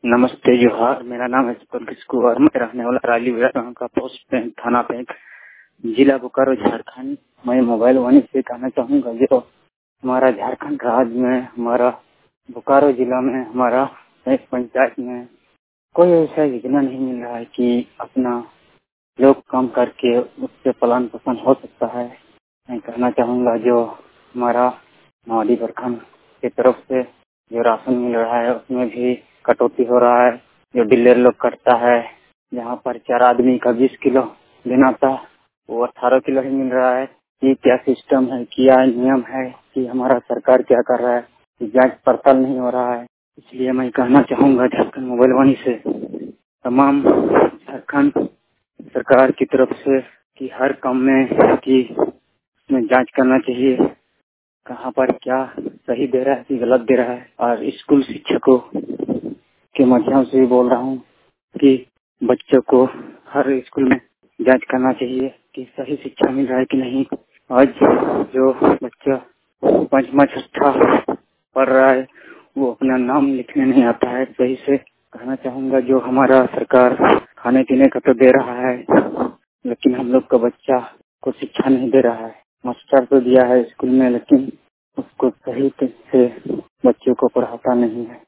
नमस्ते जोहार। मेरा नाम है पंकज कुमार। मैं रहने वाला राली गांव का, पोस्ट बैंक, थाना बैंक, जिला बोकारो, झारखंड। मैं मोबाइल वाणी से कहना चाहूँगा, जो हमारा झारखंड राज्य में, हमारा बोकारो जिला में, हमारा एक पंचायत में कोई ऐसा योजना नहीं मिल रहा है कि अपना लोग काम करके उससे पालन पोषण हो सकता है। मैं कहना चाहूँगा, जो हमारा मोदी प्रखंड की तरफ से जो राशन मिल रहा है उसमें भी कटौती हो रहा है। जो डीलर लोग करता है, जहाँ पर 4 आदमी का 20 किलो देना था, वो 18 किलो ही मिल रहा है। ये क्या सिस्टम है, क्या नियम है कि हमारा सरकार क्या कर रहा है कि जांच पड़ताल नहीं हो रहा है। इसलिए मैं कहना चाहूँगा झारखंड मोबाइल वाणी से तमाम झारखंड सरकार की तरफ से कि हर काम में कि में जांच करना चाहिए, कहाँ पर क्या सही दे रहा है कि गलत दे रहा है। और स्कूल शिक्षकों के माध्यम से बोल रहा हूँ कि बच्चों को हर स्कूल में जांच करना चाहिए कि सही शिक्षा मिल रहा है कि नहीं। आज जो बच्चा 5वां 6ठा पढ़ रहा है, वो अपना नाम लिखने नहीं आता है सही से। कहना चाहूँगा, जो हमारा सरकार खाने पीने का तो दे रहा है, लेकिन हम लोग का बच्चा को शिक्षा नहीं दे रहा है। मास्टर तो दिया है स्कूल में, लेकिन उसको सही से बच्चों को पढ़ाता नहीं है।